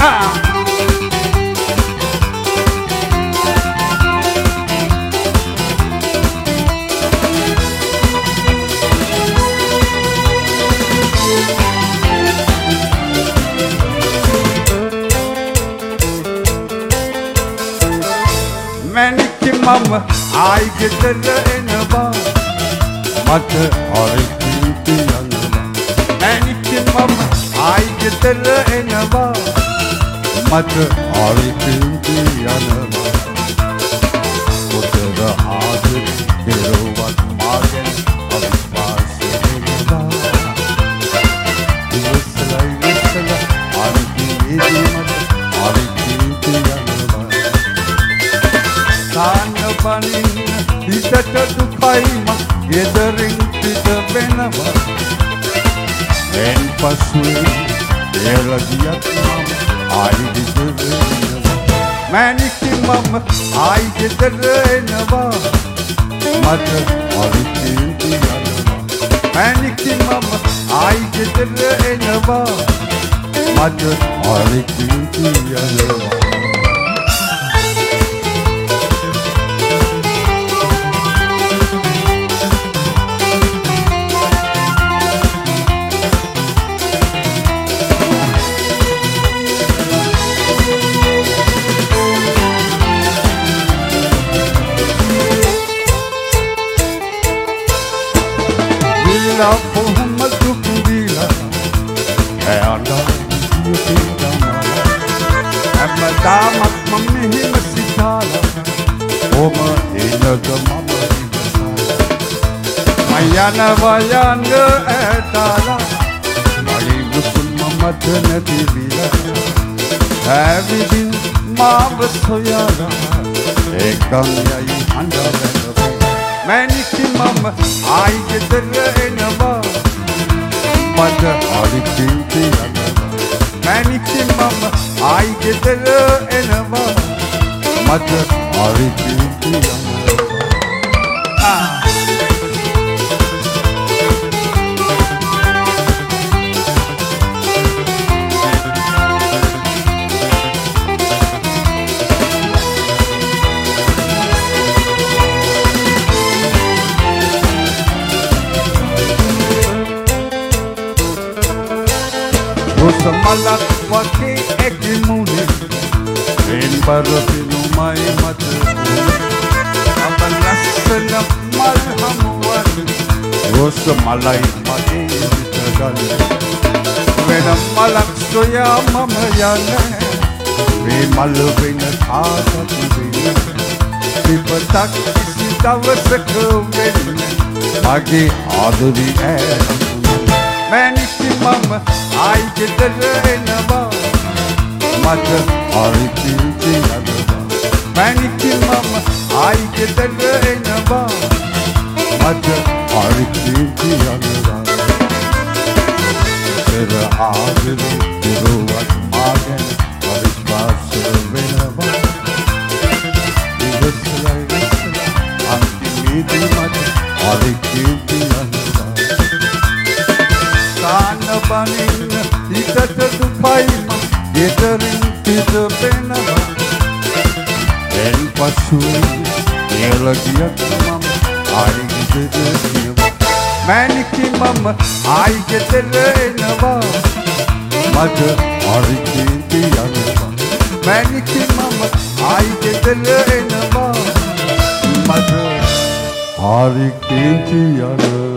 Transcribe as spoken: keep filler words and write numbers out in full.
මැණික්කි මම ආයි ගෙදර එනවා මට හරි කියනවා මැණික්කි මම ආයි ගෙදර එනවා මට හරි කියනවා කොතද ආදරේ කෙරුවත් මාගෙන අවිශ්වාස වෙනවා ඉවසලා ඉවසලා අනිත් මට හරි කියනවා කාන්න පනින්න හිතට දුකයිම ගෙදරින් පිට වෙනවා එන් පසුවේ එලා ගියත් මම ආයි ගෙදර එනවා මැණික්කි මම ආයි ගෙදර එනවා මට හරි කියනවා මැණික්කි මම ආයි ගෙදර එනවා මට හරි කියනවා කොහොම දුක් දීලා ඇයන්දා යුතියමලා හැමදාමත් මම මෙහෙම සිතාලා ඔබ එනද මම ඉවසලා මයන වයන ඇතාලා මගේ මුතුන් මමද නැතිවිලා ඇවිදින් මාව සොයලා ඒකම් යයි අඬවලා මැණික්කි මම ආයි ගෙදර එනවා මට හරි කියනවා මැණික්කි මම ආයි ගෙදර එනවා මට හරි කියනවා Malak wake ekimune en barapinu mai matu abalasna malhamuwan ros malai mage vital when malak soya mama yana we malvin aasati vena vipatak kisi davasak wen mage aduri hai මැණික්කි මම ආයි ගෙදර එනවා මට හරි කියනවා මැණික්කි මම ආයි ගෙදර එනවා මට හරි කියනවා පෙර ආදරේ කෙරුවත් මාගෙන අවිශ්වාස වෙනවා ඉවසලා ඉවසලා අන්තිමේදී මට හරි කියනවා කාන්න පනින්න හිතට දුකයිම ගෙදරින් පිට වෙනවා එන් පසුවේ එලා ගියත් මම ආයි ගෙදර එනවා මැණික්කි මම ආයි ගෙදර එනවා මට හරි කියනවා මැණික්කි මම ආයි ගෙදර එනවා මට හරි කියනවා